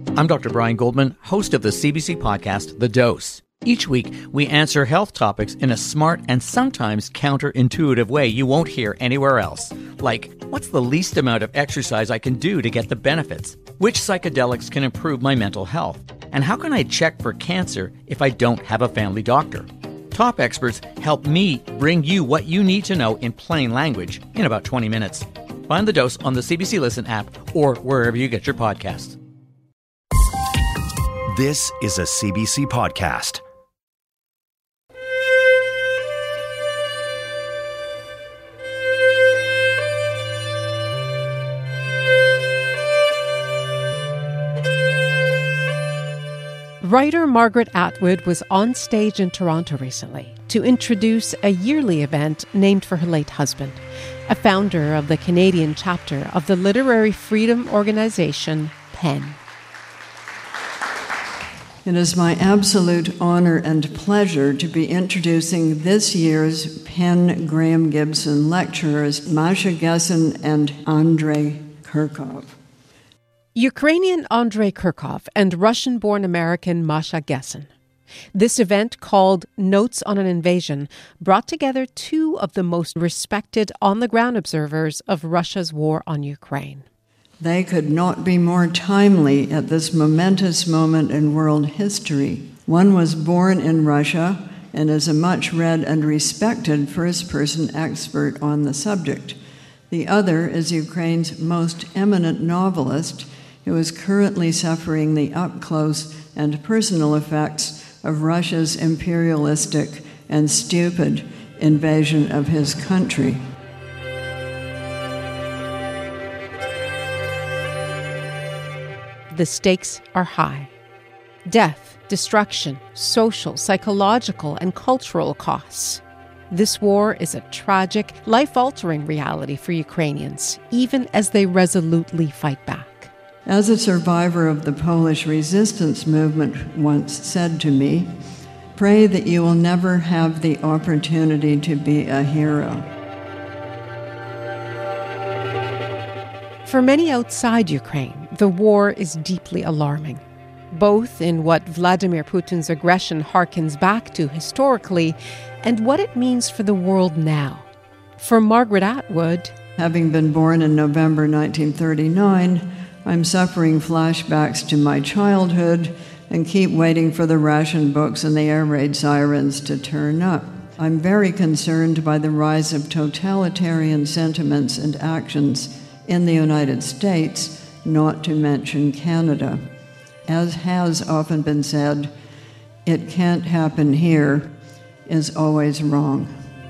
I'm Dr. Brian Goldman, host of the CBC podcast, The Dose. Each week, we answer health topics in a smart and sometimes counterintuitive way you won't hear anywhere else. Like, what's the least amount of exercise I can do to get the benefits? Which psychedelics can improve my mental health? And how can I check for cancer if I don't have a family doctor? Top experts help me bring you what you need to know in plain language in about 20 minutes. Find The Dose on the CBC Listen app or wherever you get your podcasts. This is a CBC podcast. Writer Margaret Atwood was on stage in Toronto recently to introduce a yearly event named for her late husband, a founder of the Canadian chapter of the literary freedom organization PEN. It is my absolute honor and pleasure to be introducing this year's PEN Graham Gibson lecturers, Masha Gessen and Andrei Kurkov. Ukrainian Andrei Kurkov and Russian-born American Masha Gessen. This event, called Notes on an Invasion, brought together two of the most respected on-the-ground observers of Russia's war on Ukraine. They could not be more timely at this momentous moment in world history. One was born in Russia and is a much-read and respected first-person expert on the subject. The other is Ukraine's most eminent novelist, who is currently suffering the up-close and personal effects of Russia's imperialistic and stupid invasion of his country. The stakes are high. Death, destruction, social, psychological, and cultural costs. This war is a tragic, life-altering reality for Ukrainians, even as they resolutely fight back. As a survivor of the Polish resistance movement once said to me, pray that you will never have the opportunity to be a hero. For many outside Ukraine, the war is deeply alarming, both in what Vladimir Putin's aggression harkens back to historically and what it means for the world now. For Margaret Atwood, having been born in November 1939, I'm suffering flashbacks to my childhood and keep waiting for the ration books and the air raid sirens to turn up. I'm very concerned by the rise of totalitarian sentiments and actions in the United States, not to mention Canada. As has often been said, it can't happen here is always wrong.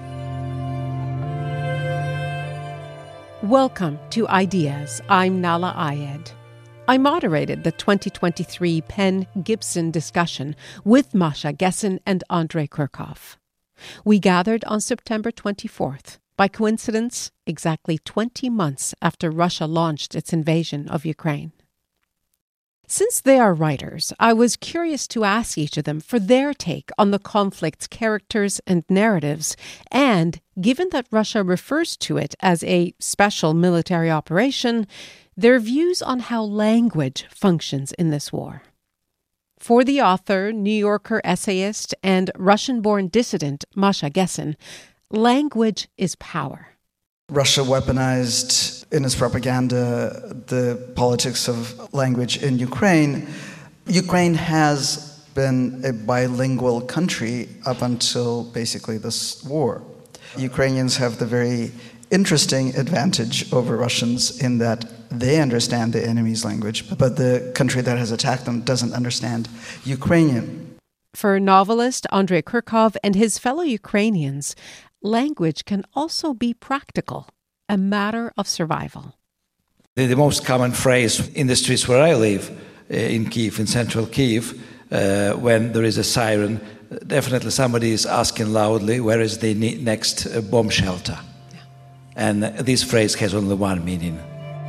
Welcome to Ideas. I'm Nahlah Ayed. I moderated the 2023 PEN Gibson discussion with Masha Gessen and Andrei Kurkov. We gathered on September 24th, by coincidence, exactly 20 months after Russia launched its invasion of Ukraine. Since they are writers, I was curious to ask each of them for their take on the conflict's characters and narratives, and, given that Russia refers to it as a special military operation, their views on how language functions in this war. For the author, New Yorker essayist, and Russian-born dissident Masha Gessen, language is power. Russia weaponized in its propaganda the politics of language in Ukraine. Ukraine has been a bilingual country up until basically this war. Ukrainians have the very interesting advantage over Russians in that they understand the enemy's language, but the country that has attacked them doesn't understand Ukrainian. For novelist Andrei Kurkov and his fellow Ukrainians, language can also be practical, a matter of survival. The most common phrase in the streets where I live, in Kyiv, in central Kyiv, when there is a siren, definitely somebody is asking loudly, where is the next bomb shelter? Yeah. And this phrase has only one meaning.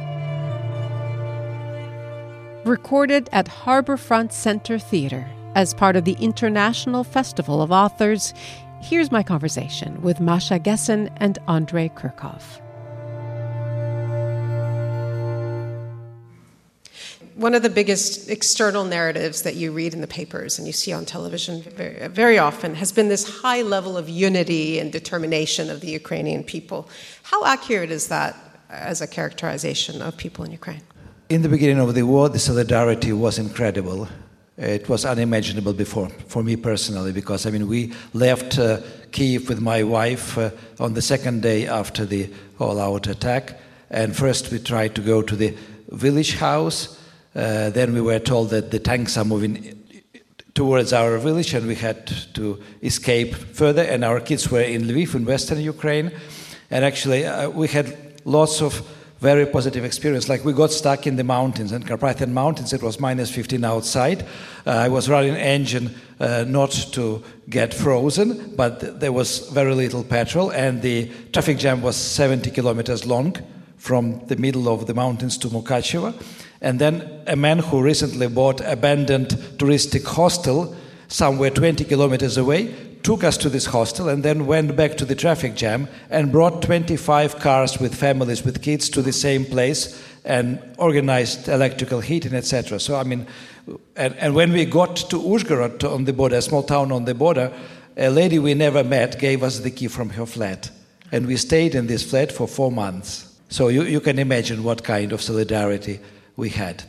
Recorded at Harbourfront Centre Theatre as part of the International Festival of Authors, here's my conversation with Masha Gessen and Andrei Kurkov. One of the biggest external narratives that you read in the papers and you see on television very, very often has been this high level of unity and determination of the Ukrainian people. How accurate is that as a characterization of people in Ukraine? In the beginning of the war, the solidarity was incredible. It was unimaginable before, for me personally, because we left Kyiv with my wife on the second day after the all-out attack, and first we tried to go to the village house. Then we were told that the tanks are moving towards our village and we had to escape further, and our kids were in Lviv in western Ukraine. And actually we had lots of very positive experience. Like we got stuck in the mountains, in Carpathian Mountains. It was minus 15 outside. I was running engine not to get frozen, but there was very little petrol, and the traffic jam was 70 kilometers long from the middle of the mountains to Mukachevo. And then a man who recently bought abandoned touristic hostel somewhere 20 kilometers away took us to this hostel and then went back to the traffic jam and brought 25 cars with families, with kids to the same place and organized electrical heating, etc. So, and when we got to Uzhgorod on the border, a small town on the border, a lady we never met gave us the key from her flat. And we stayed in this flat for 4 months. So you can imagine what kind of solidarity we had.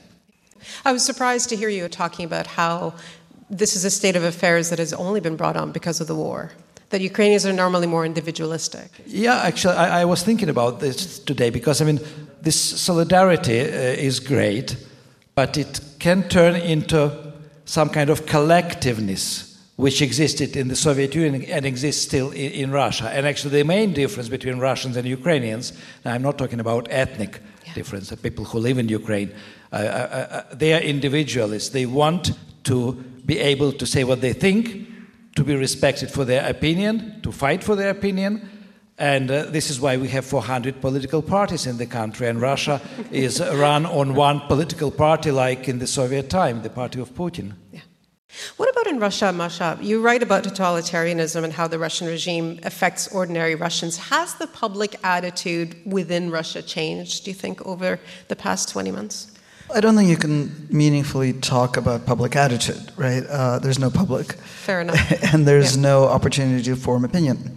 I was surprised to hear you talking about how this is a state of affairs that has only been brought on because of the war, that Ukrainians are normally more individualistic. Yeah, actually, I was thinking about this today because, this solidarity is great, but it can turn into some kind of collectiveness which existed in the Soviet Union and exists still in Russia. And actually the main difference between Russians and Ukrainians, now I'm not talking about ethnic difference, the people who live in Ukraine, they are individualists. They want to be able to say what they think, to be respected for their opinion, to fight for their opinion. And this is why we have 400 political parties in the country, and Russia is run on one political party like in the Soviet time, the party of Putin. Yeah. What about in Russia, Masha? You write about totalitarianism and how the Russian regime affects ordinary Russians. Has the public attitude within Russia changed, do you think, over the past 20 months? I don't think you can meaningfully talk about public attitude, right? There's no public. Fair enough. And there's no opportunity to form opinion.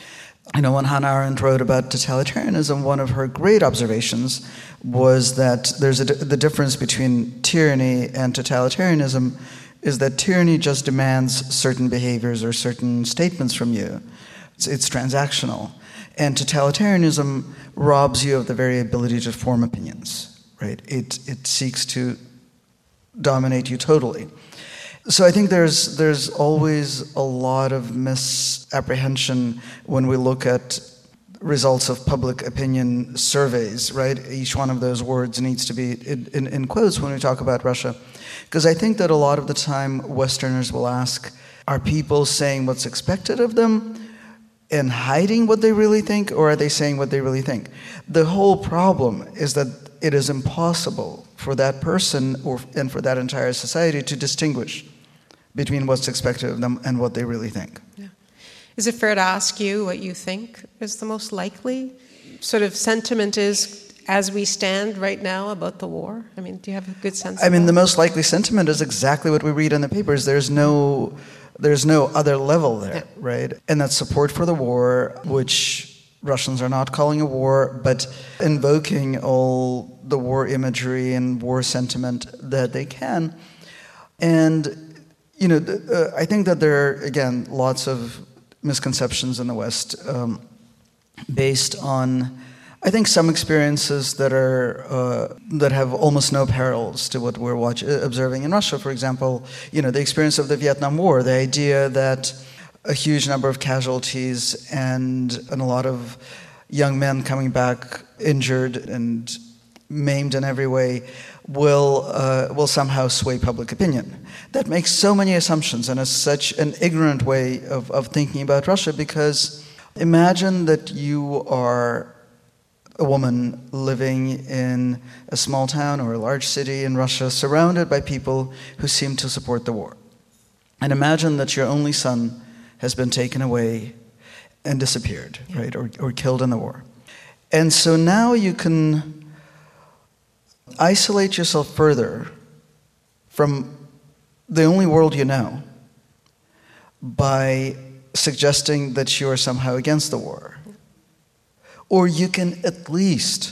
When Hannah Arendt wrote about totalitarianism, one of her great observations was that the difference between tyranny and totalitarianism is that tyranny just demands certain behaviors or certain statements from you. It's transactional. And totalitarianism robs you of the very ability to form opinions. Right? It seeks to dominate you totally. So I think there's always a lot of misapprehension when we look at results of public opinion surveys, right? Each one of those words needs to be in quotes when we talk about Russia. Because I think that a lot of the time Westerners will ask, are people saying what's expected of them and hiding what they really think, or are they saying what they really think? The whole problem is that it is impossible for that person and for that entire society to distinguish between what's expected of them and what they really think. Yeah. Is it fair to ask you what you think is the most likely sort of sentiment is as we stand right now about the war? Do you have a good sense of that? The most likely sentiment is exactly what we read in the papers. There's no other level there, right? And that's support for the war, which Russians are not calling a war, but invoking all the war imagery and war sentiment that they can. And, I think that there are, again, lots of misconceptions in the West based on, I think, some experiences that have almost no parallels to what we're observing in Russia. For example, the experience of the Vietnam War, the idea that a huge number of casualties and a lot of young men coming back injured and maimed in every way will somehow sway public opinion. That makes so many assumptions and is such an ignorant way of thinking about Russia, because imagine that you are a woman living in a small town or a large city in Russia surrounded by people who seem to support the war. And imagine that your only son has been taken away and disappeared, right, or killed in the war. And so now you can isolate yourself further from the only world you know by suggesting that you are somehow against the war. Or you can at least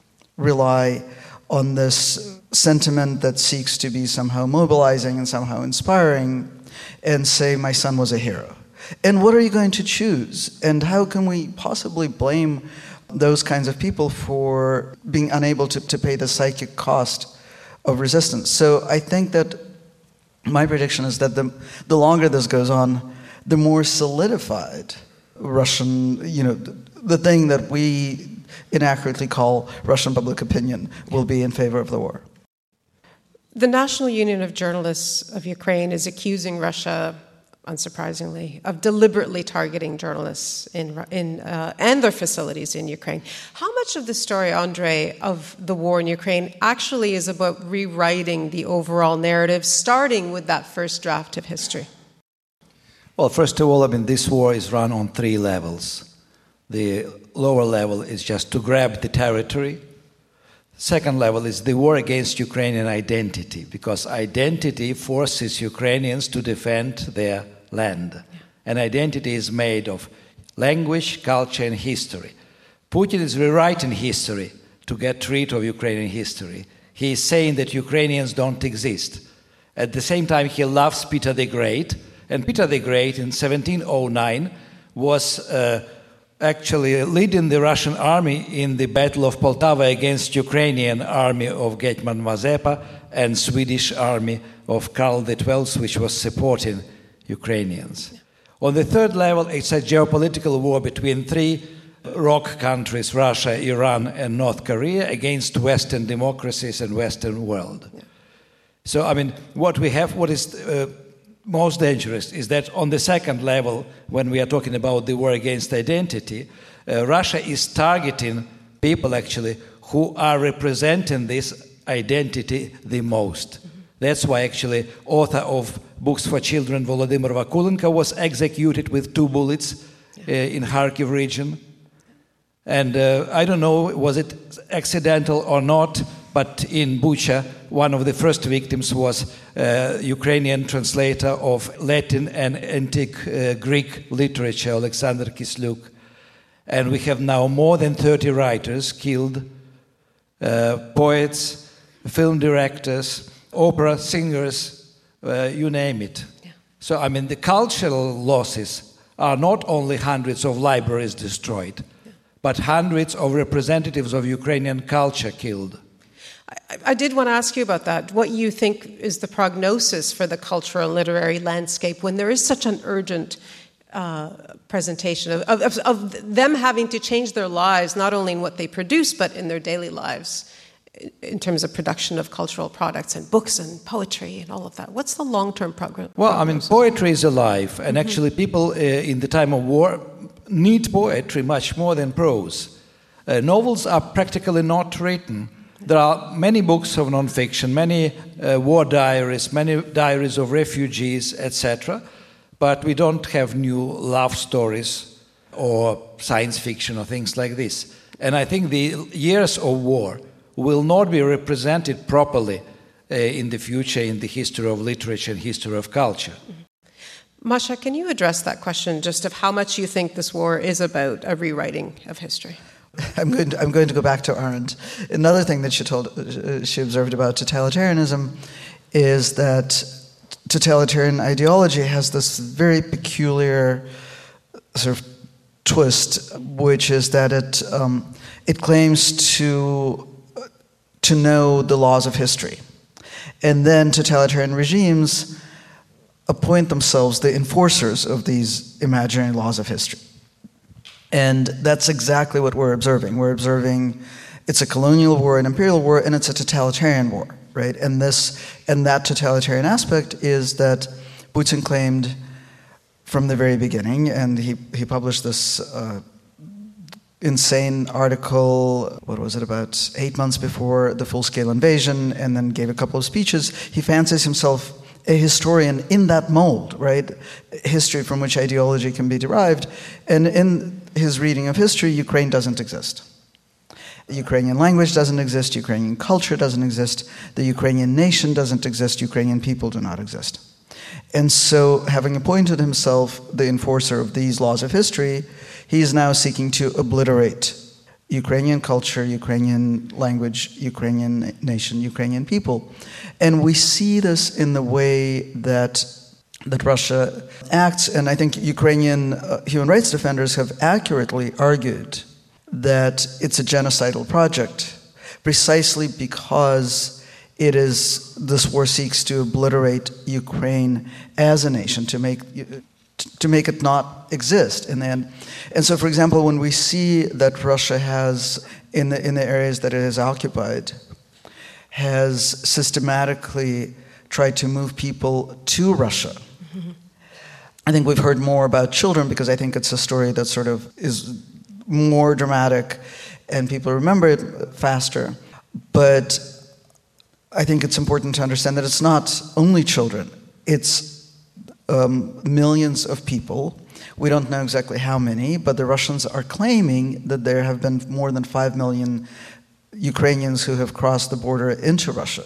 rely on this sentiment that seeks to be somehow mobilizing and somehow inspiring and say, my son was a hero. And what are you going to choose? And how can we possibly blame those kinds of people for being unable to pay the psychic cost of resistance? So I think that my prediction is that the longer this goes on, the more solidified Russian, the thing that we inaccurately call Russian public opinion will be in favor of the war. The National Union of Journalists of Ukraine is accusing Russia, unsurprisingly, of deliberately targeting journalists and their facilities in Ukraine. How much of the story, Andre, of the war in Ukraine actually is about rewriting the overall narrative, starting with that first draft of history? Well, first of all, this war is run on 3 levels. The lower level is just to grab the territory. Second level is the war against Ukrainian identity, because identity forces Ukrainians to defend their land. Yeah. And identity is made of language, culture, and history. Putin is rewriting history to get rid of Ukrainian history. He is saying that Ukrainians don't exist. At the same time, he loves Peter the Great, and Peter the Great in 1709 was actually leading the Russian army in the Battle of Poltava against Ukrainian army of Getman Mazepa and Swedish army of Karl XII, which was supporting Ukrainians. On the third level, it's a geopolitical war between 3 rock countries, Russia, Iran, and North Korea, against Western democracies and Western world. So, what is most dangerous is that on the second level, when we are talking about the war against identity, Russia is targeting people actually who are representing this identity the most. That's why actually author of books for children Volodymyr Vakulenko was executed with 2 bullets in Kharkiv region. And I don't know, was it accidental or not, but in Bucha, one of the first victims was Ukrainian translator of Latin and antique Greek literature, Alexander Kisluk. And we have now more than 30 writers killed, poets, film directors, opera singers, you name it. Yeah. So, the cultural losses are not only hundreds of libraries destroyed, but hundreds of representatives of Ukrainian culture killed. I did want to ask you about that. What you think is the prognosis for the cultural and literary landscape when there is such an urgent presentation of them having to change their lives, not only in what they produce, but in their daily lives, in terms of production of cultural products and books and poetry and all of that. What's the long-term prognosis? Well, poetry is alive, and actually people in the time of war need poetry much more than prose. Novels are practically not written. There are many books of non-fiction, many war diaries, many diaries of refugees, etc. But we don't have new love stories or science fiction or things like this. And I think the years of war will not be represented properly in the future in the history of literature and history of culture. Masha, can you address that question just of how much you think this war is about a rewriting of history? I'm going to go back to Arendt. Another thing that she observed about totalitarianism is that totalitarian ideology has this very peculiar sort of twist, which is that it claims to know the laws of history, and then totalitarian regimes appoint themselves the enforcers of these imaginary laws of history. And that's exactly what we're observing. We're observing it's a colonial war, an imperial war, and it's a totalitarian war, right? And that totalitarian aspect is that Putin claimed from the very beginning, and he published this insane article, what was it, about 8 months before the full-scale invasion, and then gave a couple of speeches. He fancies himself a historian in that mold, right? History from which ideology can be derived. And in his reading of history, Ukraine doesn't exist. Ukrainian language doesn't exist, Ukrainian culture doesn't exist, the Ukrainian nation doesn't exist, Ukrainian people do not exist. And so, having appointed himself the enforcer of these laws of history, he is now seeking to obliterate Ukrainian culture, Ukrainian language, Ukrainian nation, Ukrainian people. And we see this in the way that Russia acts, and I think Ukrainian human rights defenders have accurately argued that it's a genocidal project, precisely because this war seeks to obliterate Ukraine as a nation, to make it not exist in the end. And so, for example, when we see that Russia has, in the areas that it has occupied, has systematically tried to move people to Russia. Mm-hmm. I think we've heard more about children because I think it's a story that sort of is more dramatic and people remember it faster. But I think it's important to understand that it's not only children. It's millions of people. We don't know exactly how many, but the Russians are claiming that there have been more than 5 million Ukrainians who have crossed the border into Russia.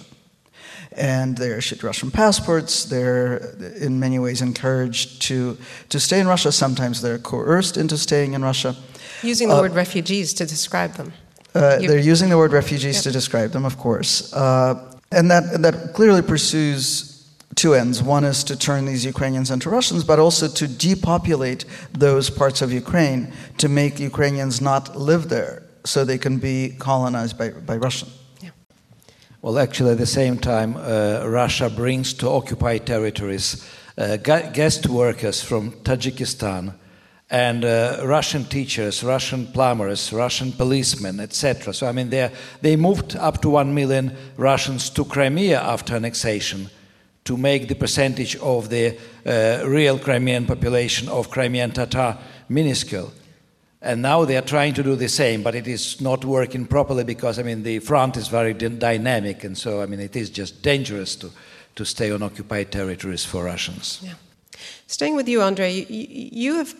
And they're issued Russian passports. They're in many ways encouraged to stay in Russia. Sometimes they're coerced into staying in Russia. Using the word refugees to describe them. They're using the word refugees to describe them, of course. And that clearly pursues two ends. One is to turn these Ukrainians into Russians, but also to depopulate those parts of Ukraine, to make Ukrainians not live there so they can be colonized by Russian. Yeah. Well, actually, at the same time, Russia brings to occupied territories guest workers from Tajikistan and Russian teachers, Russian plumbers, Russian policemen, etc. So, I mean, they moved up to 1 million Russians to Crimea after annexation to make the percentage of the real Crimean population of Crimean Tatar minuscule. And now they are trying to do the same, but it is not working properly because, I mean, the front is very dynamic, and so, I mean, it is just dangerous to stay on occupied territories for Russians. Yeah. Staying with you, Andrei, you have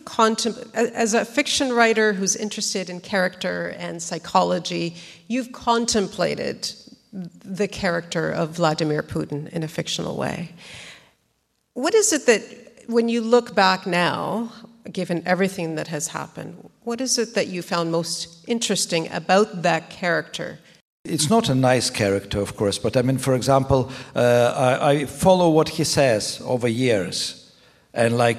as a fiction writer who's interested in character and psychology, you've contemplated the character of Vladimir Putin in a fictional way. What is it that, when you look back now, given everything that has happened, what is it that you found most interesting about that character? It's not a nice character, of course, but I mean, for example, I follow what he says over years. And like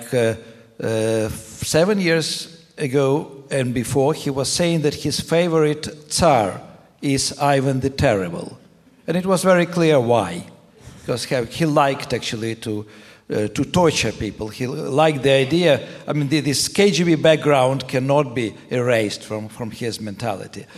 7 years ago and before, he was saying that his favorite Tsar is Ivan the Terrible. And it was very clear why. Because he liked actually to torture people. He liked the idea, I mean, this KGB background cannot be erased from his mentality.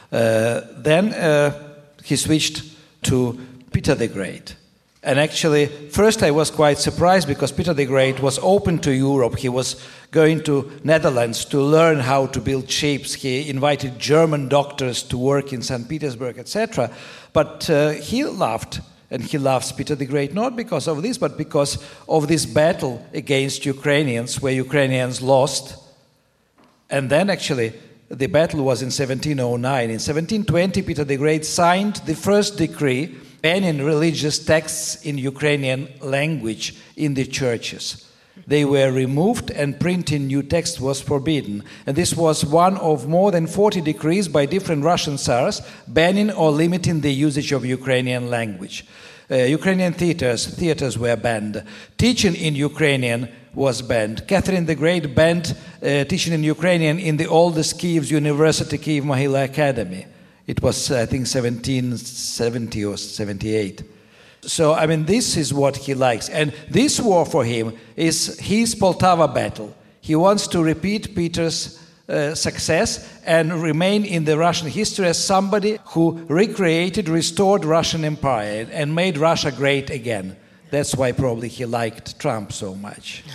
Then he switched to Peter the Great. And actually, first I was quite surprised because Peter the Great was open to Europe. He was going to Netherlands to learn how to build ships. He invited German doctors to work in St. Petersburg, etc. But he laughed, and he loves Peter the Great not because of this, but because of this battle against Ukrainians, where Ukrainians lost. And then actually, the battle was in 1709. In 1720, Peter the Great signed the first decree banning religious texts in Ukrainian language in the churches. They were removed and printing new texts was forbidden. And this was one of more than 40 decrees by different Russian tsars banning or limiting the usage of Ukrainian language. Ukrainian theaters were banned. Teaching in Ukrainian was banned. Catherine the Great banned teaching in Ukrainian in the oldest Kyiv University, Kyiv Mahila Academy. It was, I think, 1770 or 78. So, I mean, this is what he likes. And this war for him is his Poltava battle. He wants to repeat Peter's success and remain in the Russian history as somebody who restored Russian Empire and made Russia great again. That's why probably he liked Trump so much.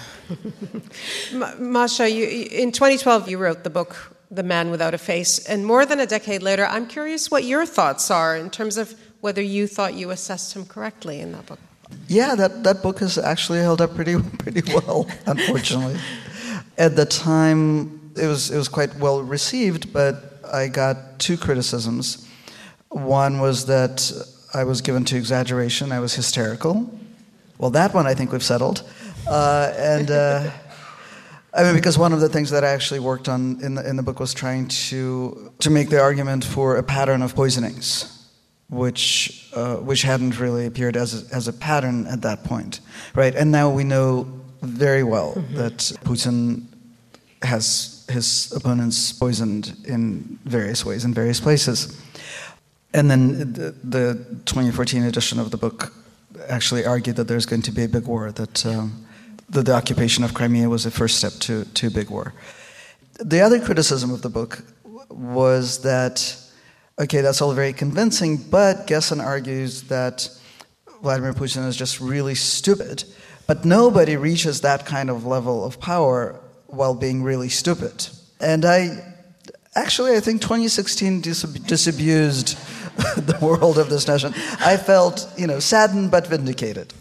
Masha, in 2012 you wrote the book The Man Without a Face, and more than a decade later, I'm curious what your thoughts are in terms of whether you thought you assessed him correctly in that book. Yeah, that book has actually held up pretty well, unfortunately. At the time, it was quite well received, but I got two criticisms. One was that I was given to exaggeration. I was hysterical. Well, that one I think we've settled. Because one of the things that I actually worked on in the book was trying to make the argument for a pattern of poisonings, which hadn't really appeared as a pattern at that point, right? And now we know very well that Putin has his opponents poisoned in various ways in various places. And then the 2014 edition of the book actually argued that there's going to be a big war, that the occupation of Crimea was the first step to a big war. The other criticism of the book was that, okay, that's all very convincing, but Gessen argues that Vladimir Putin is just really stupid, but nobody reaches that kind of level of power while being really stupid. And I think 2016 disabused the world of this notion. I felt, saddened but vindicated.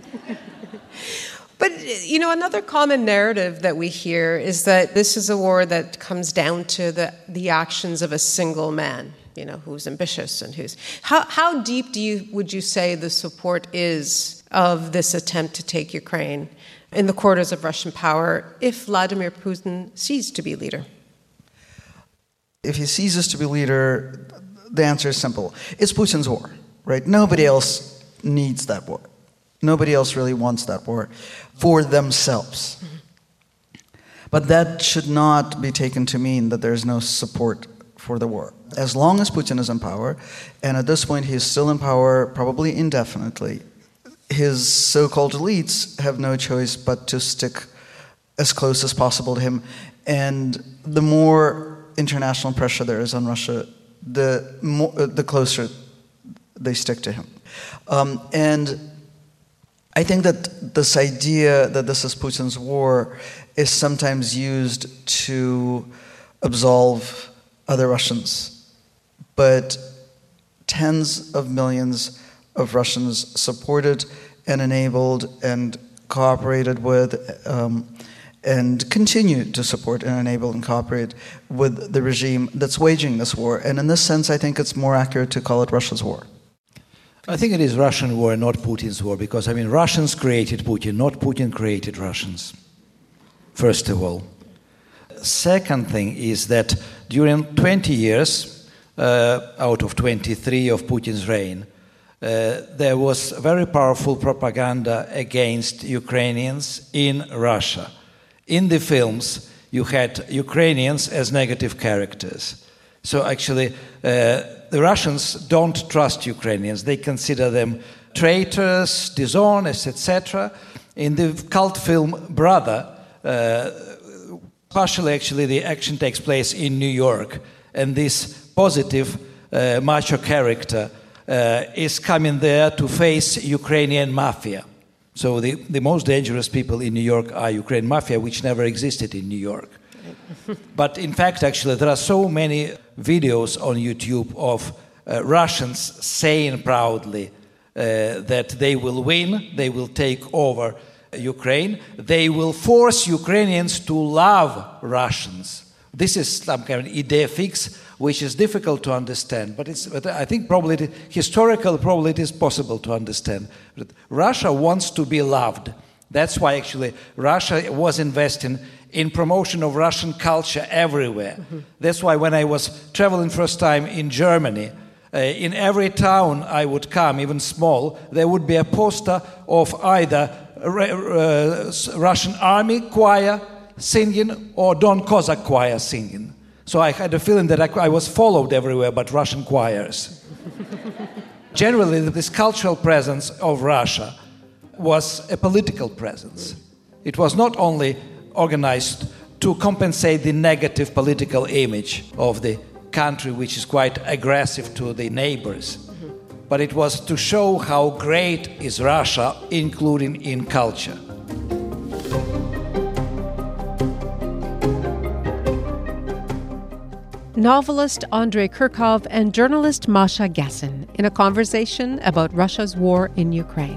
But, another common narrative that we hear is that this is a war that comes down to the actions of a single man, who's ambitious and who's... How deep would you say the support is of this attempt to take Ukraine in the quarters of Russian power if Vladimir Putin ceases to be leader? If he ceases to be leader, the answer is simple. It's Putin's war, right? Nobody else needs that war. Nobody else really wants that war for themselves. But that should not be taken to mean that there's no support for the war. As long as Putin is in power, and at this point he is still in power probably indefinitely, his so-called elites have no choice but to stick as close as possible to him. And the more international pressure there is on Russia, the closer they stick to him. And I think that this idea that this is Putin's war is sometimes used to absolve other Russians. But tens of millions of Russians supported and enabled and cooperated with and continue to support and enable and cooperate with the regime that's waging this war. And in this sense, I think it's more accurate to call it Russia's war. I think it is Russian war, not Putin's war, because, Russians created Putin, not Putin created Russians, first of all. Second thing is that during 20 years, out of 23 of Putin's reign, there was very powerful propaganda against Ukrainians in Russia. In the films, you had Ukrainians as negative characters. So actually, the Russians don't trust Ukrainians. They consider them traitors, dishonest, etc. In the cult film Brother, partially actually the action takes place in New York, and this positive macho character is coming there to face Ukrainian mafia. So the most dangerous people in New York are Ukrainian mafia, which never existed in New York. But in fact, actually, there are so many videos on YouTube of Russians saying proudly that they will win, they will take over Ukraine, they will force Ukrainians to love Russians. This is some kind of idea fix, which is difficult to understand, but I think probably historically it is possible to understand. But Russia wants to be loved. That's why actually Russia was investing in promotion of Russian culture everywhere. Mm-hmm. That's why when I was traveling first time in Germany, in every town I would come, even small, there would be a poster of either Russian army choir singing or Don Cossack choir singing. So I had a feeling that I was followed everywhere by Russian choirs. Generally, this cultural presence of Russia was a political presence. It was not only organized to compensate the negative political image of the country, which is quite aggressive to the neighbors, but it was to show how great is Russia, including in culture. Novelist Andrei Kurkov and journalist Masha Gessen in a conversation about Russia's war in Ukraine.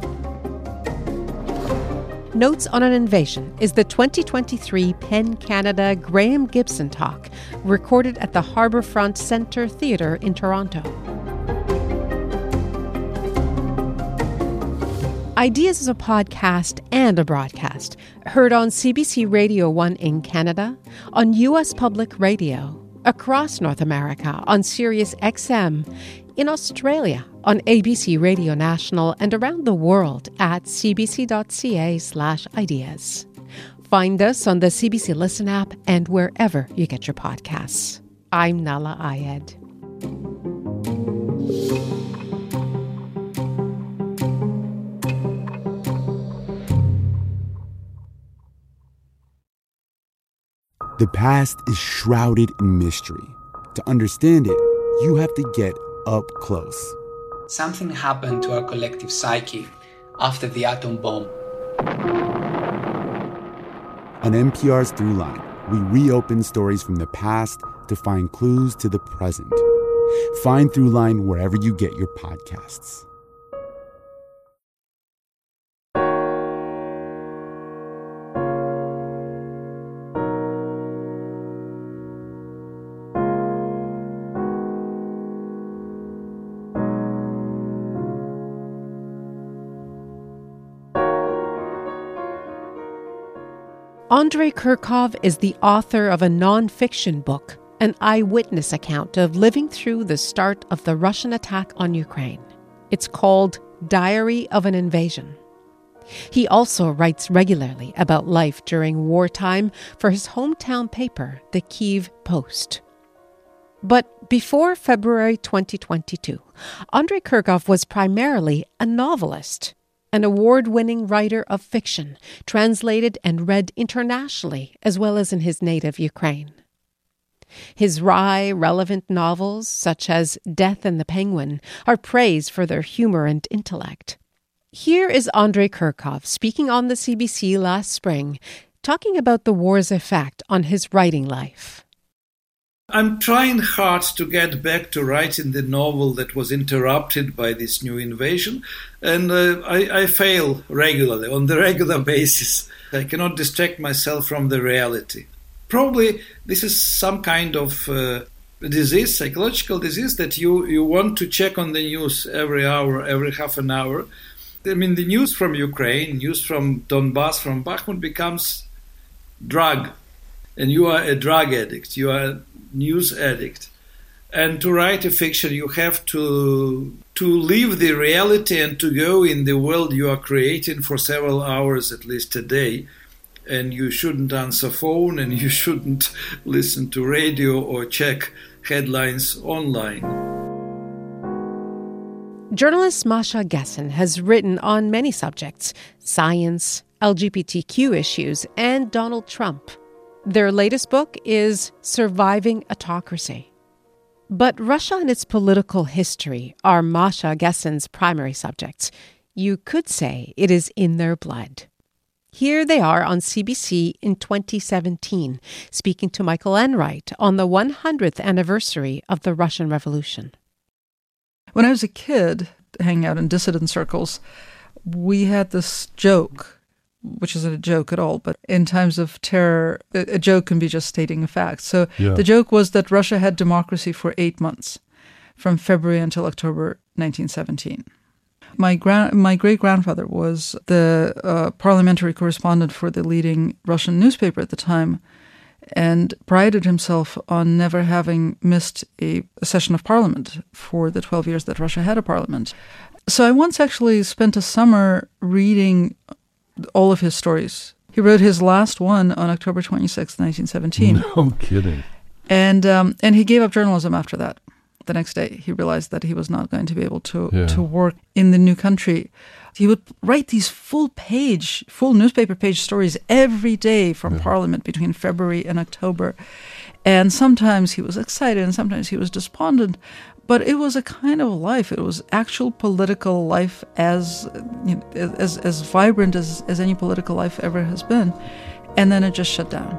Notes on an Invasion is the 2023 PEN Canada Graham Gibson Talk recorded at the Harbourfront Centre Theatre in Toronto. Ideas is a podcast and a broadcast, heard on CBC Radio 1 in Canada, on U.S. Public Radio, across North America on Sirius XM, in Australia on ABC Radio National, and around the world at cbc.ca/ideas. Find us on the CBC Listen app and wherever you get your podcasts. I'm Nahlah Ayed. The past is shrouded in mystery. To understand it, you have to get up close. Something happened to our collective psyche after the atom bomb. On NPR's Throughline, we reopen stories from the past to find clues to the present. Find Throughline wherever you get your podcasts. Andrei Kurkov is the author of a non-fiction book, an eyewitness account of living through the start of the Russian attack on Ukraine. It's called Diary of an Invasion. He also writes regularly about life during wartime for his hometown paper, the Kyiv Post. But before February 2022, Andrei Kurkov was primarily a novelist, an award-winning writer of fiction, translated and read internationally, as well as in his native Ukraine. His wry, relevant novels, such as Death and the Penguin, are praised for their humor and intellect. Here is Andrei Kurkov speaking on the CBC last spring, talking about the war's effect on his writing life. I'm trying hard to get back to writing the novel that was interrupted by this new invasion, and I fail regularly, on the regular basis. I cannot distract myself from the reality. Probably this is some kind of disease, psychological disease, that you want to check on the news every hour, every half an hour. I mean, the news from Ukraine, news from Donbass, from Bakhmut becomes drug. And you are a drug addict, you are a news addict. And to write a fiction, you have to leave the reality and to go in the world you are creating for several hours, at least a day. And you shouldn't answer phone, and you shouldn't listen to radio or check headlines online. Journalist Masha Gessen has written on many subjects: science, LGBTQ issues, and Donald Trump. Their latest book is Surviving Autocracy. But Russia and its political history are Masha Gessen's primary subjects. You could say it is in their blood. Here they are on CBC in 2017, speaking to Michael Enright on the 100th anniversary of the Russian Revolution. When I was a kid, hanging out in dissident circles, we had this joke, which isn't a joke at all, but in times of terror, a joke can be just stating a fact. So The joke was that Russia had democracy for 8 months, from February until October 1917. My great-grandfather was the parliamentary correspondent for the leading Russian newspaper at the time, and prided himself on never having missed a session of parliament for the 12 years that Russia had a parliament. So I once actually spent a summer reading all of his stories. He wrote his last one on October 26, 1917. No kidding. And he gave up journalism after that. The next day, he realized that he was not going to be able to work in the new country. He would write these full newspaper page stories every day from Parliament between February and October. And sometimes he was excited and sometimes he was despondent. But it was a kind of life. It was actual political life as vibrant as any political life ever has been. And then it just shut down.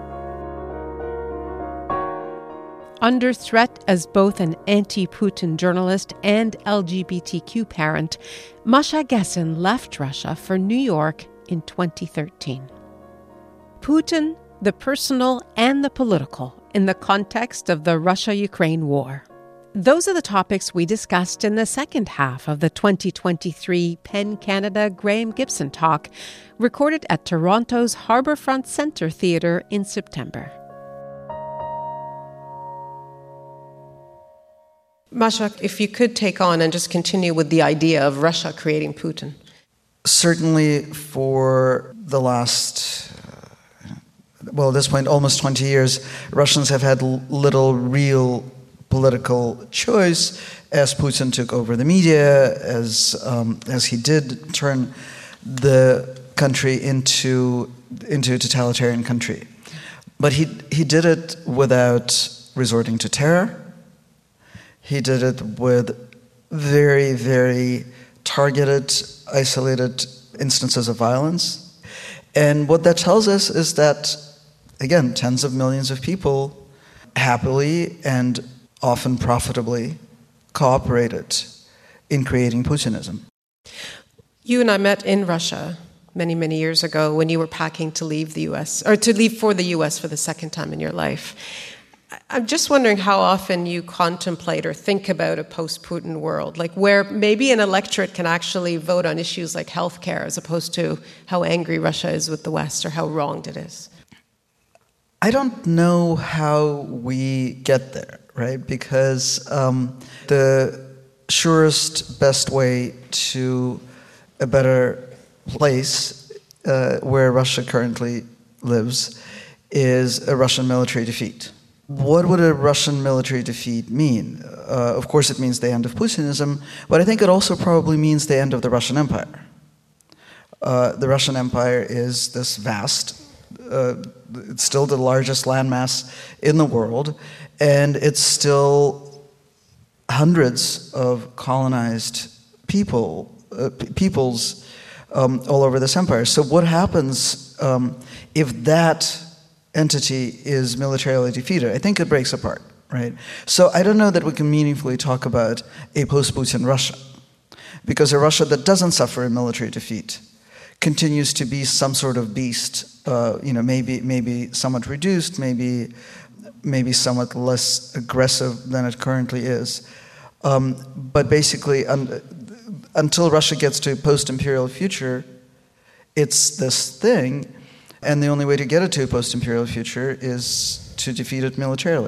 Under threat as both an anti-Putin journalist and LGBTQ parent, Masha Gessen left Russia for New York in 2013. Putin, the personal and the political, in the context of the Russia-Ukraine war. Those are the topics we discussed in the second half of the 2023 PEN Canada Graham Gibson talk, recorded at Toronto's Harbourfront Centre Theatre in September. Masha, if you could take on and just continue with the idea of Russia creating Putin. Certainly for the last, at this point, almost 20 years, Russians have had little real political choice as Putin took over the media, as he did turn the country into a totalitarian country. But he did it without resorting to terror. He did it with very, very targeted, isolated instances of violence. And what that tells us is that, again, tens of millions of people happily and often profitably cooperated in creating Putinism. You and I met in Russia many, many years ago when you were packing to leave the U.S., or to leave for the U.S. for the second time in your life. I'm just wondering how often you contemplate or think about a post-Putin world, like where maybe an electorate can actually vote on issues like healthcare as opposed to how angry Russia is with the West or how wronged it is. I don't know how we get there, right? Because the surest, best way to a better place where Russia currently lives is a Russian military defeat. What would a Russian military defeat mean? Of course, it means the end of Putinism, but I think it also probably means the end of the Russian Empire. The Russian Empire is this vast, it's still the largest landmass in the world, and it's still hundreds of colonized peoples all over this empire. So what happens if that entity is militarily defeated? I think it breaks apart, right? So I don't know that we can meaningfully talk about a post-Putin Russia, because a Russia that doesn't suffer a military defeat continues to be some sort of beast, maybe somewhat reduced, maybe somewhat less aggressive than it currently is. But basically, until Russia gets to a post-imperial future, it's this thing. And the only way to get it to a post-imperial future is to defeat it militarily.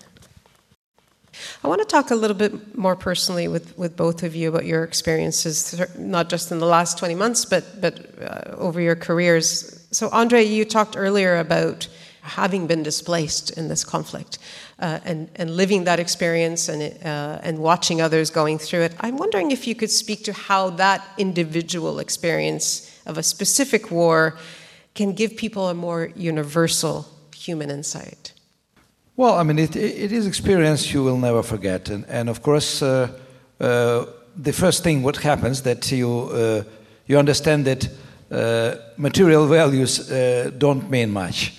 I want to talk a little bit more personally with both of you about your experiences, not just in the last 20 months, but over your careers. So, Andre, you talked earlier about having been displaced in this conflict and living that experience and watching others going through it. I'm wondering if you could speak to how that individual experience of a specific war can give people a more universal human insight. Well, I mean, it is experience you will never forget. And of course, the first thing what happens that you understand that material values don't mean much.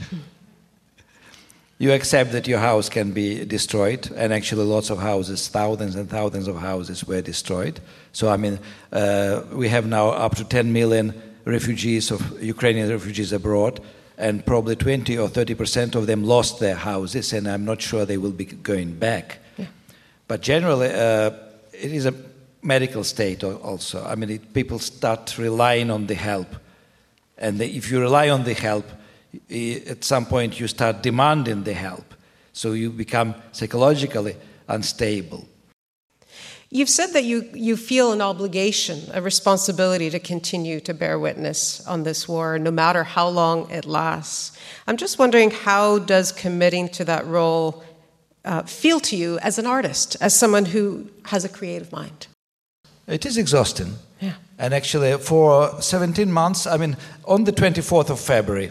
You accept that your house can be destroyed, and actually lots of houses, thousands and thousands of houses were destroyed. So, I mean, we have now up to 10 million Ukrainian refugees abroad, and probably 20 or 30% of them lost their houses, and I'm not sure they will be going back. Yeah. But generally, it is a medical state also. I mean, people start relying on the help, and if you rely on the help, at some point you start demanding the help, so you become psychologically unstable. You've said that you feel an obligation, a responsibility to continue to bear witness on this war, no matter how long it lasts. I'm just wondering, how does committing to that role feel to you as an artist, as someone who has a creative mind? It is exhausting. Yeah. And actually, for 17 months, I mean, on the 24th of February,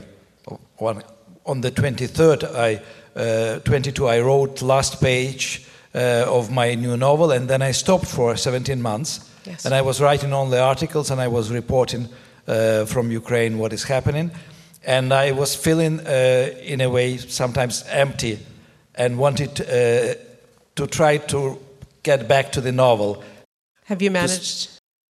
on the 23rd, 22, I wrote last page of my new novel, and then I stopped for 17 months. Yes. And I was writing only articles, and I was reporting from Ukraine what is happening. And I was feeling, in a way, sometimes empty, and wanted to try to get back to the novel. Have you managed?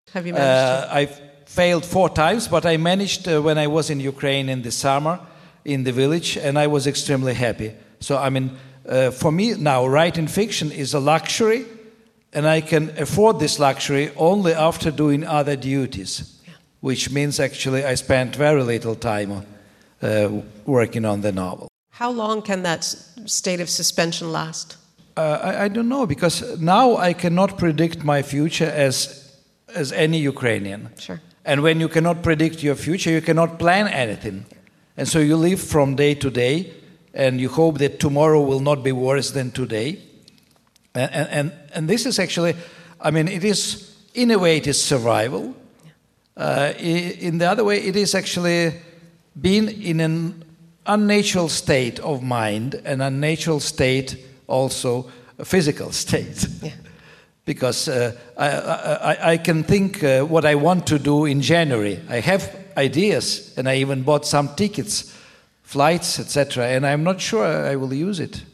I failed 4 times, but I managed when I was in Ukraine in the summer, in the village, and I was extremely happy. So, I mean, for me now, writing fiction is a luxury, and I can afford this luxury only after doing other duties, which means actually I spent very little time working on the novel. How long can that state of suspension last? I don't know, because now I cannot predict my future as any Ukrainian. Sure. And when you cannot predict your future, you cannot plan anything. And so you live from day to day, and you hope that tomorrow will not be worse than today. And this is actually, I mean, it is, in a way, it is survival. In the other way, it is actually being in an unnatural state of mind, an unnatural state, also a physical state. Yeah. Because I can think what I want to do in January. I have ideas, and I even bought some tickets, flights, etc., and I'm not sure I will use it.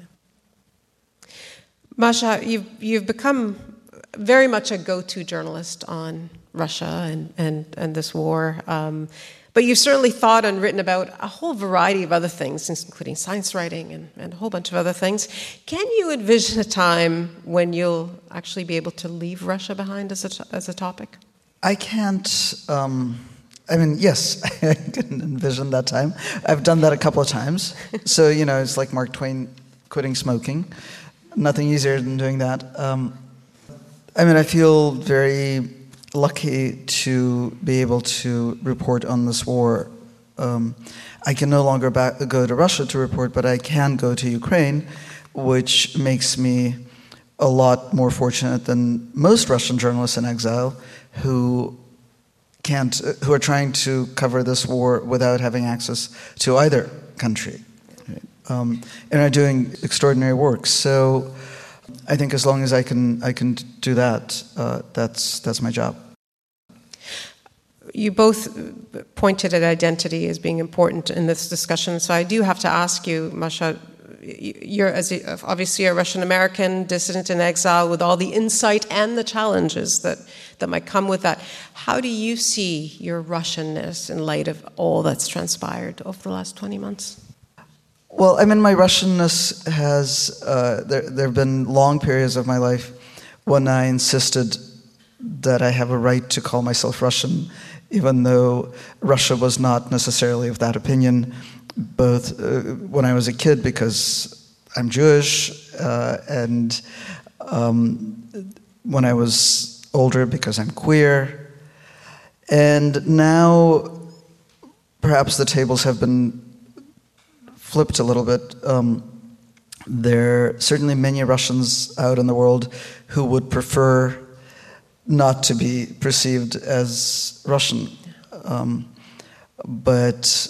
Masha, you've become very much a go-to journalist on Russia and this war. But you've certainly thought and written about a whole variety of other things, including science writing and a whole bunch of other things. Can you envision a time when you'll actually be able to leave Russia behind as a topic? I can't. Yes, I can envision that time. I've done that a couple of times. So, it's like Mark Twain quitting smoking. Nothing easier than doing that. I feel very lucky to be able to report on this war. I can no longer go to Russia to report, but I can go to Ukraine, which makes me a lot more fortunate than most Russian journalists in exile who are trying to cover this war without having access to either country, and are doing extraordinary work. So I think as long as I can do that, that's my job. You both pointed at identity as being important in this discussion, so I do have to ask you, Masha, you're obviously a Russian-American dissident in exile with all the insight and the challenges that might come with that. How do you see your Russianness in light of all that's transpired over the last 20 months? Well, my Russianness has, there have been long periods of my life when I insisted that I have a right to call myself Russian, even though Russia was not necessarily of that opinion, both when I was a kid because I'm Jewish, and when I was older because I'm queer. And now perhaps the tables have been flipped a little bit. There are certainly many Russians out in the world who would prefer not to be perceived as Russian, but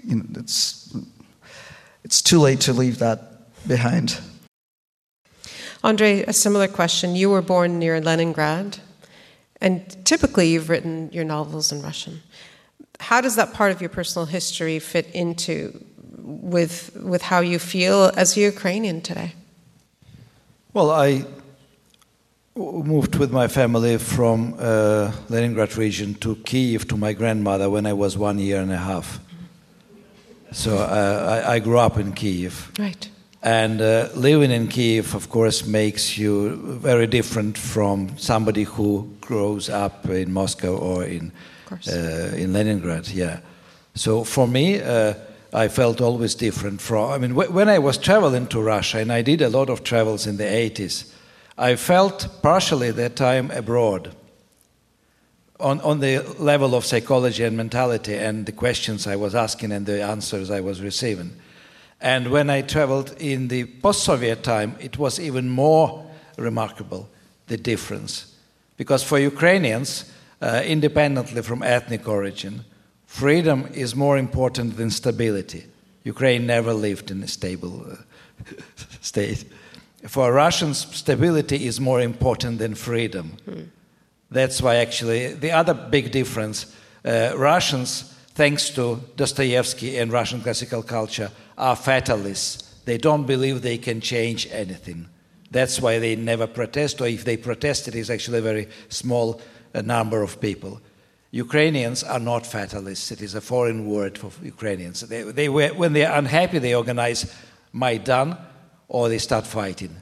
it's too late to leave that behind. Andrei, a similar question. You were born near Leningrad, and typically you've written your novels in Russian. How does that part of your personal history fit into with how you feel as a Ukrainian today? Well, I moved with my family from Leningrad region to Kyiv to my grandmother when I was 1 year and a half. So I grew up in Kyiv. Right. And living in Kyiv, of course, makes you very different from somebody who grows up in Moscow or in Leningrad. Yeah. So for me, I felt always different from. When I was traveling to Russia, and I did a lot of travels in the 80s, I felt partially that time abroad. On the level of psychology and mentality, and the questions I was asking and the answers I was receiving. And when I traveled in the post-Soviet time, it was even more remarkable, the difference. Because for Ukrainians, independently from ethnic origin, freedom is more important than stability. Ukraine never lived in a stable state. For Russians, stability is more important than freedom. That's why actually the other big difference, Russians, thanks to Dostoevsky and Russian classical culture, are fatalists. They don't believe they can change anything. That's why they never protest, or if they protest, it is actually a very small number of people. Ukrainians are not fatalists. It is a foreign word for Ukrainians. When they are unhappy, they organize Maidan, or they start fighting.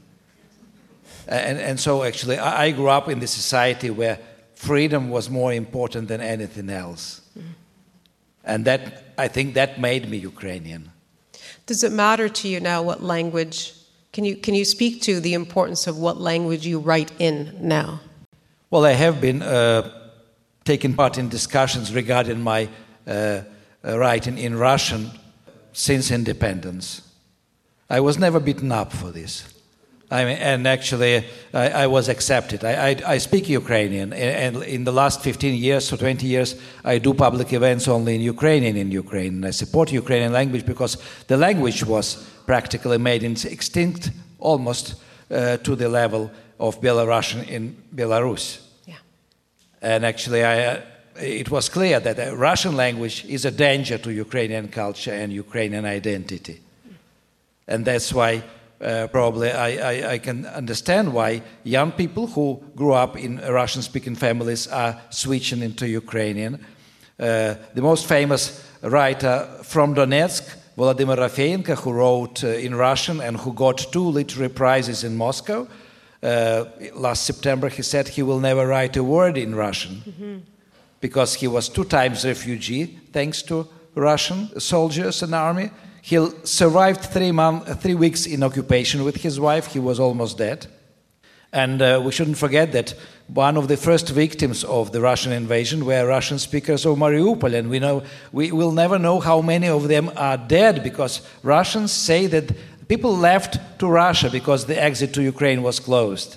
And so actually I grew up in this society where freedom was more important than anything else. And that, I think that made me Ukrainian. Does it matter to you now what language, can you speak to the importance of what language you write in now? Well, I have been taking part in discussions regarding my writing in Russian since independence. I was never beaten up for this. And actually, I was accepted. I speak Ukrainian, and in the last 15 years or 20 years, I do public events only in Ukrainian in Ukraine. And I support Ukrainian language because the language was practically made extinct almost to the level of Belarusian in Belarus. Yeah. And actually, it was clear that the Russian language is a danger to Ukrainian culture and Ukrainian identity. And that's why probably I can understand why young people who grew up in Russian-speaking families are switching into Ukrainian. The most famous writer from Donetsk, Volodymyr Rafeenko, who wrote in Russian and who got 2 literary prizes in Moscow. Last September he said he will never write a word in Russian because he was 2 times refugee thanks to Russian soldiers and army. He survived 3 weeks in occupation with his wife. He was almost dead. And we shouldn't forget that one of the first victims of the Russian invasion were Russian speakers of Mariupol. And we will never know how many of them are dead because Russians say that people left to Russia because the exit to Ukraine was closed.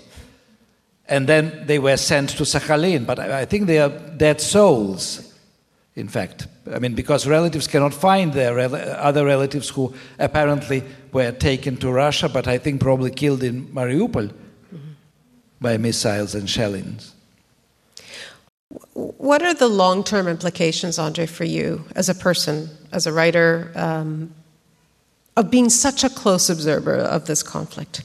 And then they were sent to Sakhalin. But I think they are dead souls, in fact. I mean, because relatives cannot find their other relatives who apparently were taken to Russia, but I think probably killed in Mariupol by missiles and shellings. What are the long-term implications, Andrei, for you as a person, as a writer, of being such a close observer of this conflict?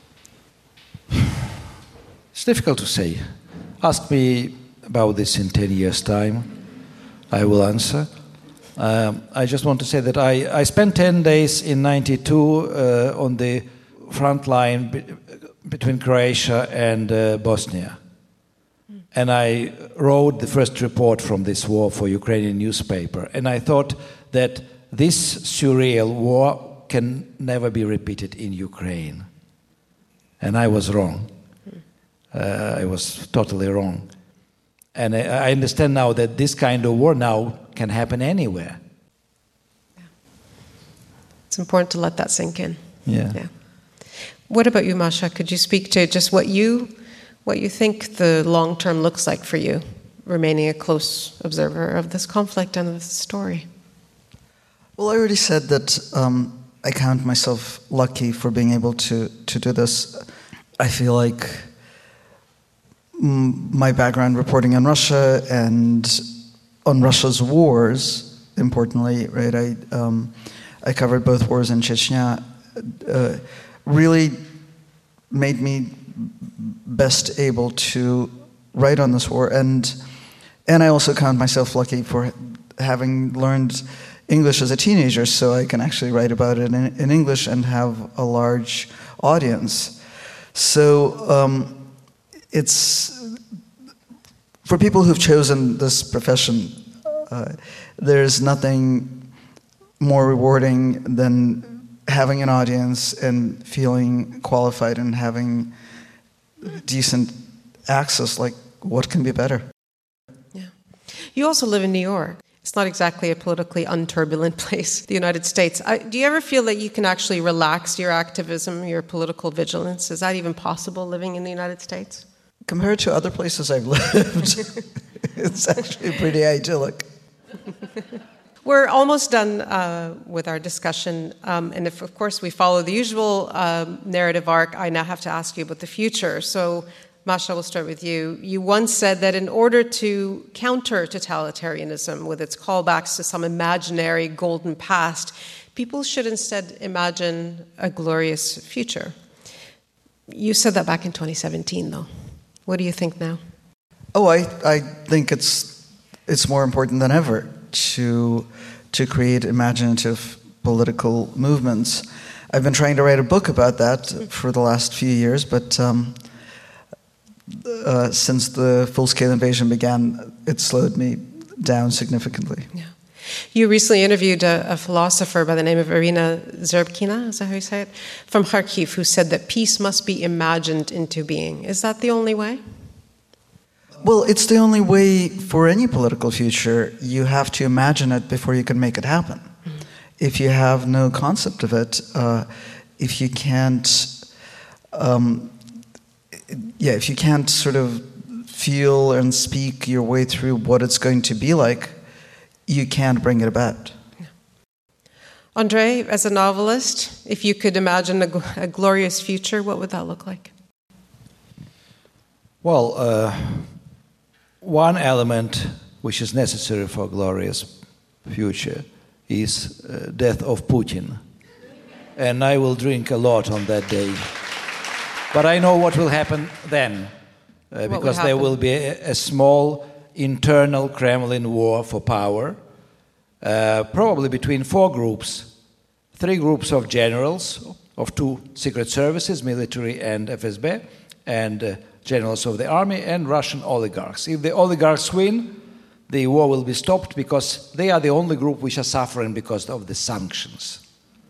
It's difficult to say. Ask me about this in 10 years' time. I will answer. I just want to say that I spent 10 days in 92 on the front line between Croatia and Bosnia. And I wrote the first report from this war for Ukrainian newspaper. And I thought that this surreal war can never be repeated in Ukraine. And I was wrong. I was totally wrong. And I understand now that this kind of war now can happen anywhere. Yeah. It's important to let that sink in. Yeah. What about you, Masha? Could you speak to just what you think the long term looks like for you, remaining a close observer of this conflict and of this story? Well, I already said that I count myself lucky for being able to do this. I feel like my background reporting on Russia and on Russia's wars, importantly, right? I covered both wars in Chechnya. Really made me best able to write on this war, and I also count myself lucky for having learned English as a teenager, so I can actually write about it in English and have a large audience. So it's for people who've chosen this profession, there's nothing more rewarding than having an audience and feeling qualified and having decent access. Like, what can be better? Yeah. You also live in New York. It's not exactly a politically unturbulent place, the United States. Do you ever feel that you can actually relax your activism, your political vigilance? Is that even possible living in the United States? Compared to other places I've lived, it's actually pretty idyllic. We're almost done with our discussion, and if, of course, we follow the usual narrative arc, I now have to ask you about the future. So, Masha, we'll start with you. You once said that in order to counter totalitarianism with its callbacks to some imaginary golden past, people should instead imagine a glorious future. You said that back in 2017, though. What do you think now? Oh, I think it's more important than ever to create imaginative political movements. I've been trying to write a book about that for the last few years, but since the full-scale invasion began, it slowed me down significantly. Yeah. You recently interviewed a philosopher by the name of Irina Zerbkina, is that how you say it, from Kharkiv, who said that peace must be imagined into being. Is that the only way? Well, it's the only way for any political future. You have to imagine it before you can make it happen. Mm-hmm. If you have no concept of it, if you can't sort of feel and speak your way through what it's going to be like, you can't bring it about. Andrei, as a novelist, if you could imagine a glorious future, what would that look like? Well, one element which is necessary for a glorious future is death of Putin. And I will drink a lot on that day. But I know what will happen then, because there will be a small internal Kremlin war for power, probably between 4 groups, 3 groups of generals of 2 secret services, military and FSB, and generals of the army, and Russian oligarchs. If the oligarchs win, the war will be stopped because they are the only group which are suffering because of the sanctions.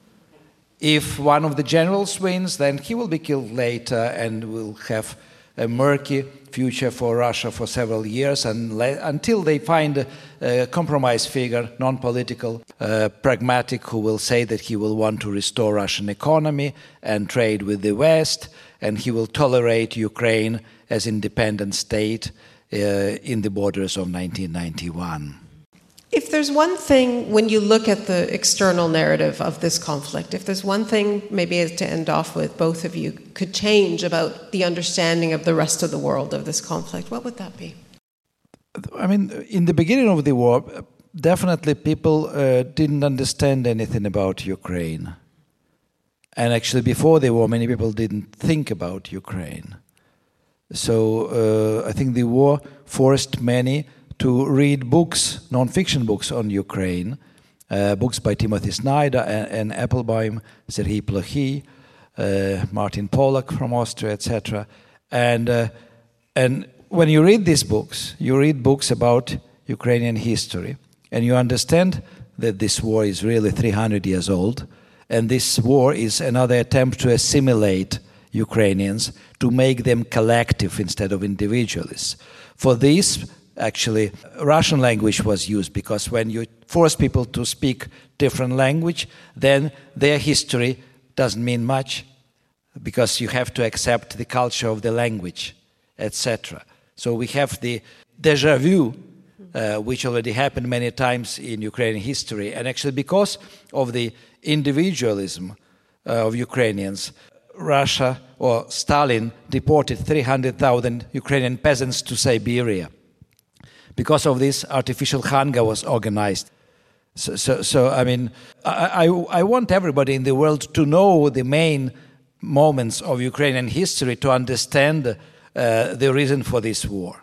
If one of the generals wins, then he will be killed later and will have a murky future for Russia for several years until they find a compromise figure, non-political, pragmatic, who will say that he will want to restore Russian economy and trade with the West, and he will tolerate Ukraine as independent state in the borders of 1991. If there's one thing, when you look at the external narrative of this conflict, if there's one thing, maybe to end off with, both of you, could change about the understanding of the rest of the world of this conflict, what would that be? I mean, in the beginning of the war, definitely people didn't understand anything about Ukraine. And actually before the war, many people didn't think about Ukraine. So I think the war forced many to read books, non-fiction books on Ukraine, books by Timothy Snyder and Applebaum, Serhiy Plokhy, Martin Pollack from Austria, etc. And when you read these books, you read books about Ukrainian history, and you understand that this war is really 300 years old, and this war is another attempt to assimilate Ukrainians, to make them collective instead of individualists. For this, actually, Russian language was used, because when you force people to speak different language, then their history doesn't mean much, because you have to accept the culture of the language, etc. So we have the déjà vu, which already happened many times in Ukrainian history. And actually, because of the individualism of Ukrainians, Russia or Stalin deported 300,000 Ukrainian peasants to Siberia. Because of this, artificial hunger was organized. So I mean, I want everybody in the world to know the main moments of Ukrainian history to understand the reason for this war.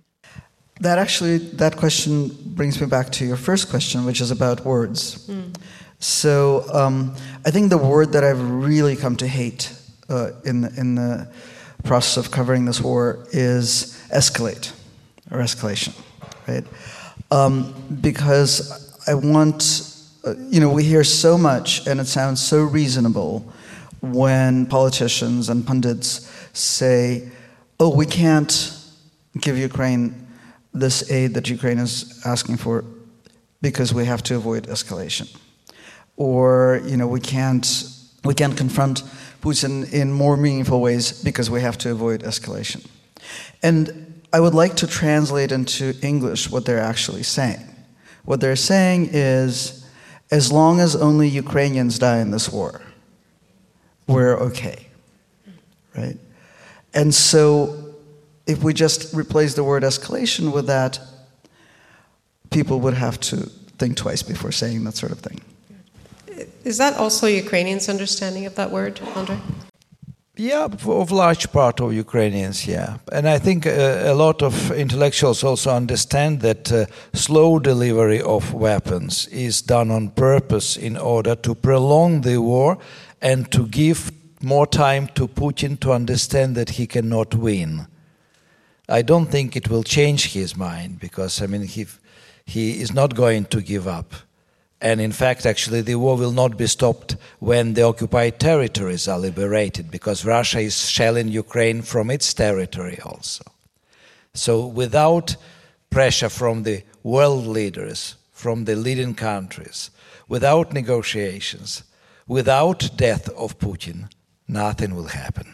That question brings me back to your first question, which is about words. So I think the word that I've really come to hate in the process of covering this war is escalate, or escalation, right? Because I want, we hear so much, and it sounds so reasonable when politicians and pundits say, oh, we can't give Ukraine this aid that Ukraine is asking for because we have to avoid escalation. Or, we can't confront Putin in more meaningful ways because we have to avoid escalation. And I would like to translate into English what they're actually saying. What they're saying is, as long as only Ukrainians die in this war, we're okay, right? And so if we just replace the word escalation with that, people would have to think twice before saying that sort of thing. Is that also Ukrainians' understanding of that word, Andrei? Yeah, of large part of Ukrainians, yeah. And I think a lot of intellectuals also understand that slow delivery of weapons is done on purpose in order to prolong the war and to give more time to Putin to understand that he cannot win. I don't think it will change his mind because, he is not going to give up. And in fact, actually, the war will not be stopped when the occupied territories are liberated, because Russia is shelling Ukraine from its territory also. So without pressure from the world leaders, from the leading countries, without negotiations, without death of Putin, nothing will happen.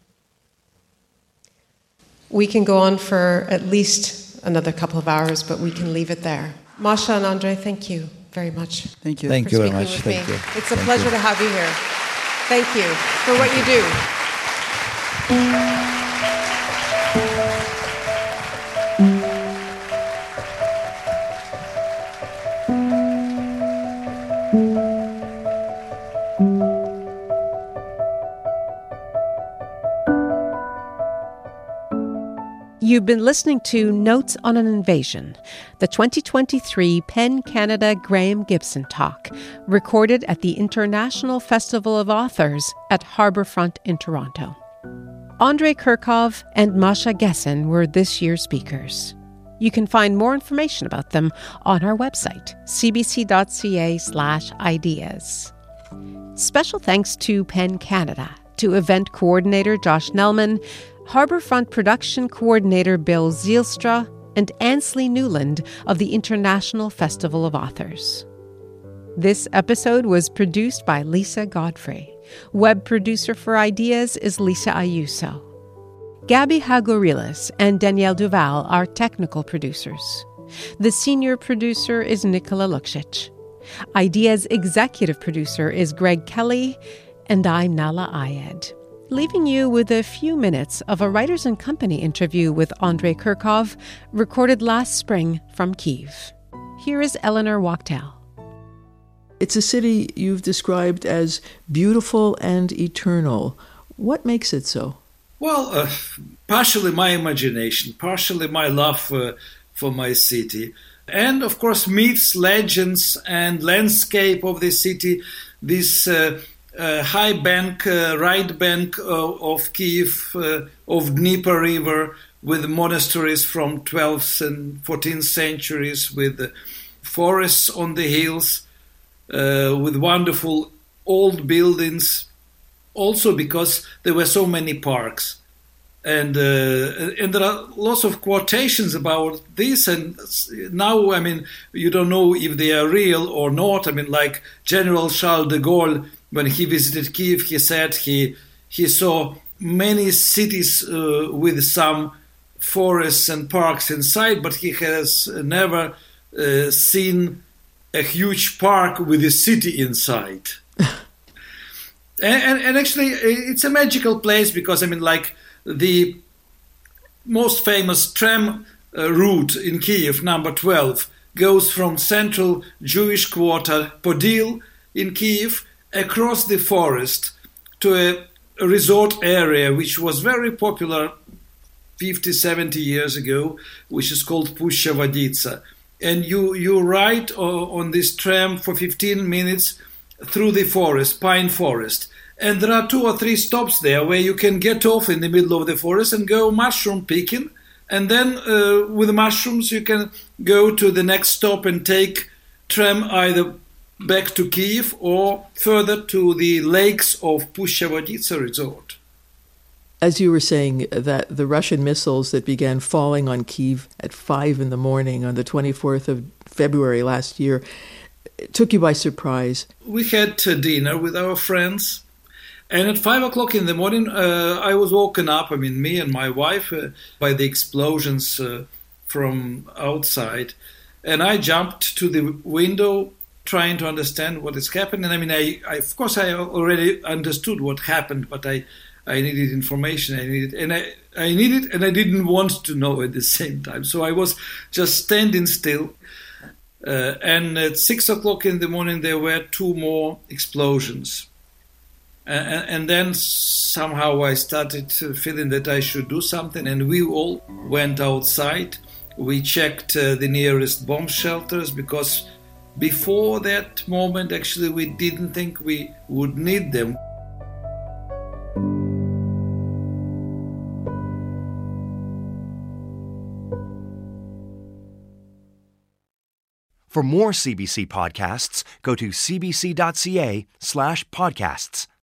We can go on for at least another couple of hours, but we can leave it there. Masha and Andrei, thank you very much. Thank you. Thank you very much. Thank you. It's a pleasure to have you here. Thank you for what you do. You've been listening to Notes on an Invasion, the 2023 PEN Canada Graham Gibson Talk, recorded at the International Festival of Authors at Harbourfront in Toronto. Andrei Kurkov and Masha Gessen were this year's speakers. You can find more information about them on our website, cbc.ca/ideas. Special thanks to PEN Canada, to event coordinator Josh Nelman, Harbourfront production coordinator Bill Zielstra, and Ansley Newland of the International Festival of Authors. This episode was produced by Lisa Godfrey. Web producer for Ideas is Lisa Ayuso. Gabby Hagorilis and Danielle Duval are technical producers. The senior producer is Nikola Luksic. Ideas executive producer is Greg Kelly, and I'm Nala Ayed. Leaving you with a few minutes of a Writers and Company interview with Andrei Kurkov, recorded last spring from Kyiv. Here is Eleanor Wachtel. It's a city you've described as beautiful and eternal. What makes it so? Well, partially my imagination, partially my love for my city, and of course myths, legends, and landscape of the city. This high bank, right bank of Kyiv, of Dnieper River, with monasteries from 12th and 14th centuries, with forests on the hills, with wonderful old buildings, also because there were so many parks. And there are lots of quotations about this, and now, you don't know if they are real or not. Like General Charles de Gaulle, when he visited Kyiv, he said he saw many cities with some forests and parks inside, but he has never seen a huge park with a city inside. and actually, it's a magical place because, the most famous tram route in Kyiv, number 12, goes from central Jewish quarter Podil in Kyiv across the forest to a resort area which was very popular 50, 70 years ago, which is called Pushcha Voditsa. And you ride on this tram for 15 minutes through the forest, pine forest. And there are 2 or 3 stops there where you can get off in the middle of the forest and go mushroom picking. And then with the mushrooms you can go to the next stop and take tram either back to Kyiv or further to the lakes of Pushcha Voditsa resort. As you were saying, that the Russian missiles that began falling on Kyiv at 5 a.m. on the 24th of February last year took you by surprise. We had dinner with our friends, and at 5 o'clock in the morning I was woken up, me and my wife, by the explosions from outside. And I jumped to the window trying to understand what is happening. I of course I already understood what happened, but I needed information. I needed and I didn't want to know at the same time. So I was just standing still. And at 6 o'clock in the morning, there were 2 more explosions. And then somehow I started feeling that I should do something, and we all went outside. We checked the nearest bomb shelters, because before that moment, actually, we didn't think we would need them. For more CBC podcasts, go to cbc.ca/podcasts.